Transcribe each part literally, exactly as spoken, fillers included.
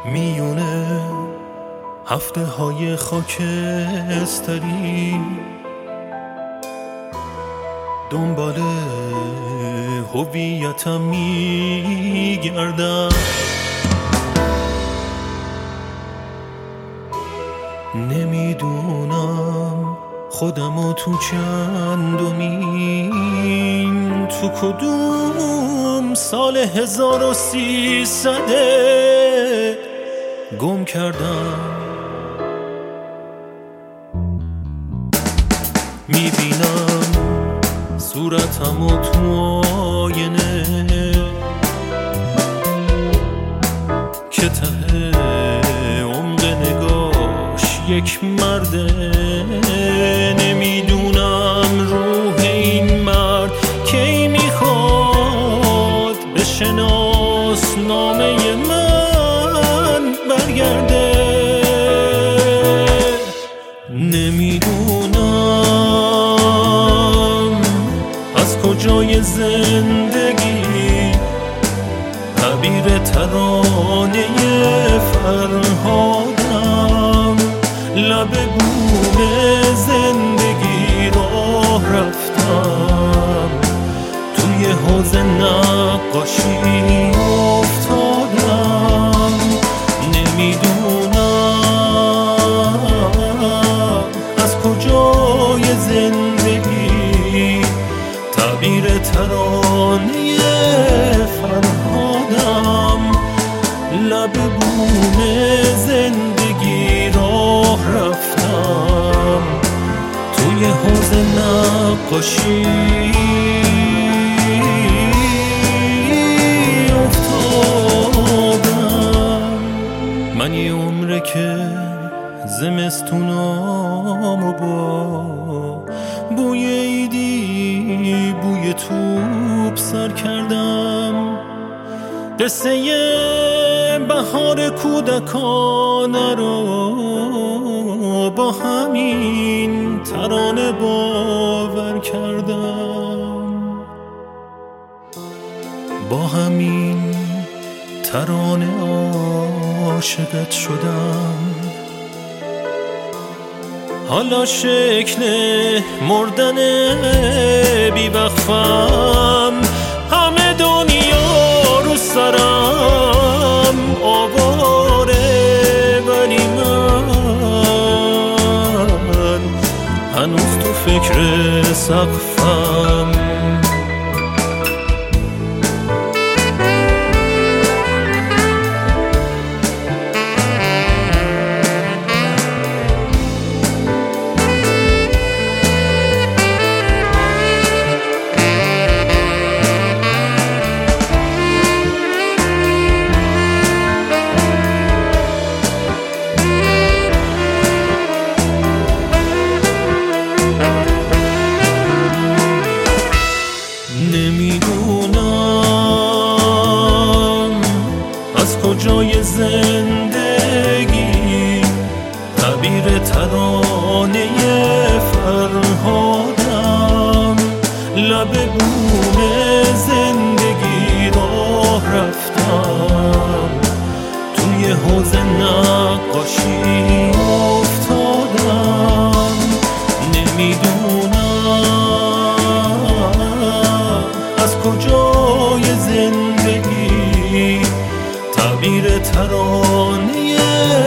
میونه هفته های خاکستری دنبال هویتم میگردم، نمیدونم خودمو تو چندمین، تو کدوم سال هزار و سیصده گم کردم. میبینم صورتمو تو آینه که ته عمق نگاش یک مرده، نمیدونم روح این مرد کی میخواد به شناسنامه من برگرده. نمیدونم از کجای زندگی تعبیر ترانه فرهادم، لب بوم زندگی راه رفتم، توی حوض نقاشی افتادم. نمیدونم از کجای زندگی تعبیر ترانه فرهادم، لب بوم زندگی راه رفتم، توی حوض نقاشی افتادم. من یه عمره که زمستونامو با بوی عیدی بوی توپ سر کردم، قصه بهار کودکانه رو با همین ترانه باور کردم، با همین ترانه عاشقت شدم. حالا شکل مردن بی‌وقفم، همه دنیا رو سرم آواره، ولی من هنوز تو فکر سقفم. نمیدونم از کجای زندگی تعبیر ترانه فرهادم، لب بوم زندگی راه رفتم، توی حوض نقاشی افتادم. نمیدونم از کجای زندگی تعبیر ترانه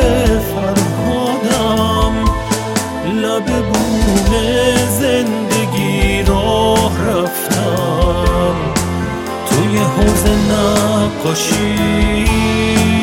فرهادم، لب بوم زندگی راه رفتم، توی حوض نقاشی